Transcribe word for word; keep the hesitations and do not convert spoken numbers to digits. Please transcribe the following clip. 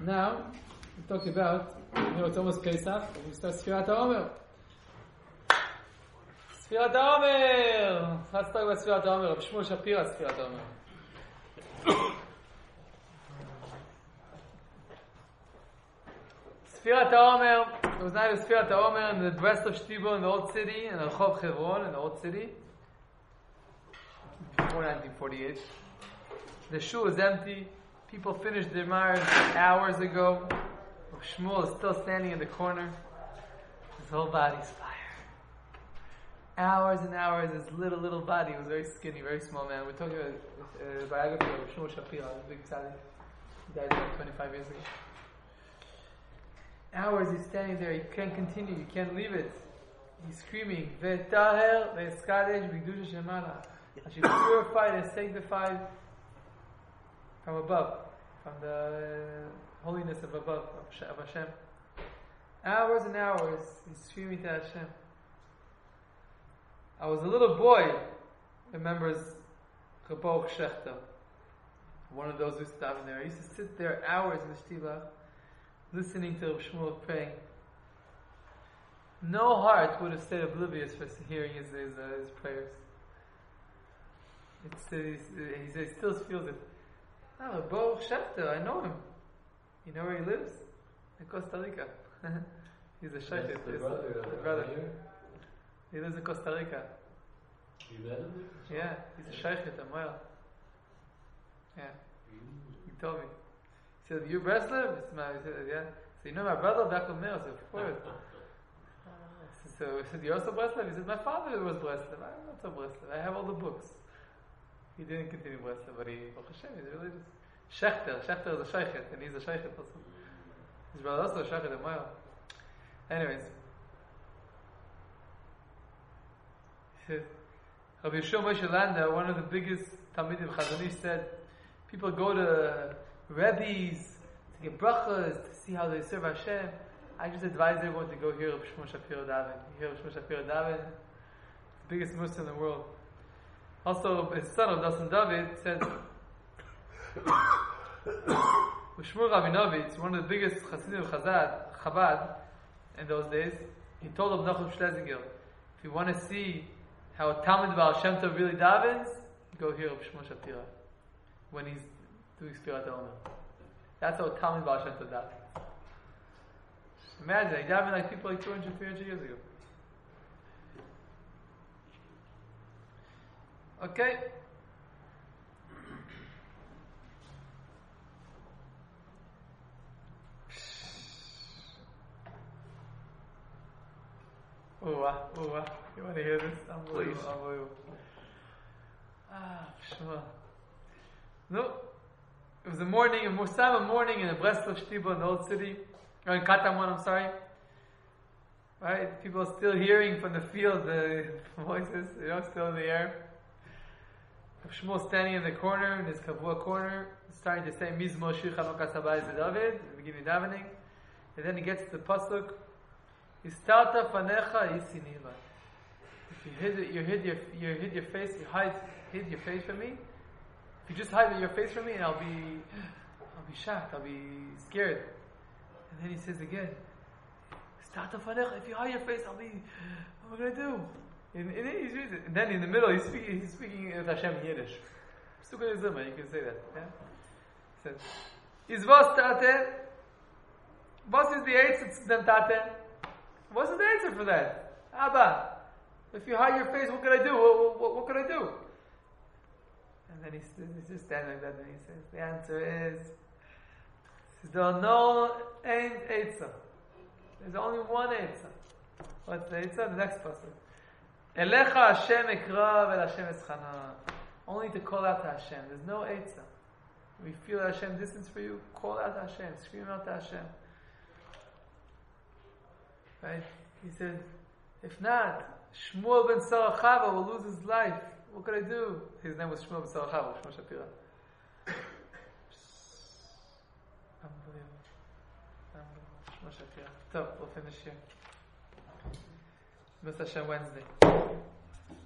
Now, we talk about, you know, it's almost Pesach, we start Sfirat HaOmer. Sfirat HaOmer! Let's talk about Sfirat HaOmer, Rav Shmuel Shapira, Sfirat HaOmer. Sfirat HaOmer, it was not a Sfirat HaOmer in the west of Shtibo in the old city, in Rehov Hebron, in the old city, before nineteen forty-eight. The shul is empty. People finished their Mars hours ago. Shmuel is still standing in the corner. His whole body's fire. Hours and hours, his little, little body. He was very skinny, very small man. We're talking about a uh, biography of Shmuel Shapira, a big tzaddik. He died about twenty-five years ago. Hours he's standing there. He can't continue. He can't leave it. He's screaming, V'taher v'eskadesh v'gdusha shemala. I should be purified and sanctified from above, from the holiness of above, of Hashem. Hours and hours, he's screaming to Hashem. I was a little boy, remembers Baruch Shechter, one of those who stopped in there. I used to sit there hours in the Shtiva, listening to Rav Shmuel praying. No heart would have stayed oblivious for hearing his his, uh, his prayers. It's, uh, he, he still feels it. Oh, Baruch Shechter, I know him. You know where he lives? In Costa Rica. He's a shaykh. Yes, the He's brother, the uh, brother. here? He lives in Costa Rica. You met him? Yeah, he's a shaykh at Amoel. Yeah, he told me. He said, "You Breslev?" He said, "Yeah." So you know my brother Yaakov Meir? I said, "Of course." So I said, "You're also Breslev?" He said, "My father was Breslev. I'm not so Breslev. I have all the books." He didn't continue Breslev, but he, Baruch Hashem, he's really just Shechter. Shechter is a shaykhet, and he's a shaykhet also. His brother also a shaykhet at Moel. Anyways, he said, Rabbi Yeshua Moshe Landa, one of the biggest Talmidim Chazon Ish, said, people go to Rebbes to get brachas, to see how they serve Hashem. I just advise everyone to go hear Rav Shmuel Shapira daven. You hear Rav Shmuel Shapira daven, the biggest Muslim in the world. Also, his son of Nosson David said, Shmuel Rabinovich, one of the biggest Hasidim of Chazad, Chabad in those days, he told Rav Nachum Schlesinger, if you want to see how a Talmid Baal Shem Tov really davens, go hear Rav Shmuel Shapira when he's doing Sfirat HaOmer. That's how a Talmid Baal Shem Tov davens. Imagine, he davened like people like two hundred, three hundred years ago. Okay. Oh, wow, oh, wow. You want to hear this? Unbelievable, Please. unbelievable. Ah, Shema. No. It was a morning, a Musama morning in the Breslov Shtibo in the old city. Or in Katamon, I'm sorry. Right? People are still hearing from the field the voices, you know, still in the air. Shmuel standing in the corner, in his kavua corner, starting to say Mizmo Shir Chanukah Sabayis David, in the beginning of davening, and then he gets to the pasuk, Istarta Fanecha Yisiniva. If you hid, you hid your, you hid your face, you hide, hid your face from me. If you just hide your face from me, and I'll be, I'll be shocked, I'll be scared. And then he says again, Istarta Fanecha. If you hide your face, I'll be, what am I going to do? In, in, he's reading, and then in the middle, he's speaking, he's speaking with Hashem in Yiddish. You can say that. Yeah? He says, Is was tate? What is the answer to them tate? What's the answer for that? Abba, if you hide your face, what can I do? What, what, what can I do? And then he's, he's just standing like that, and he says, the answer is, there are no ain't Eitzah. There's only one Eitzah. What's the Eitzah? The next person. Elecha Hashem ekra vel Hashem eschana. Only to call out to Hashem. There's no Eitzah. We feel Hashem distance for you, call out to Hashem, scream out to Hashem. Right? He said, if not, Shmuel ben Sarachava will lose his life. What could I do? His name was Shmuel ben Sarachava, Shmuel Shapira. Unbelievable. Unbelievable. Shmuel Shapira. So, we'll finish here. Mister Hashem Wednesday.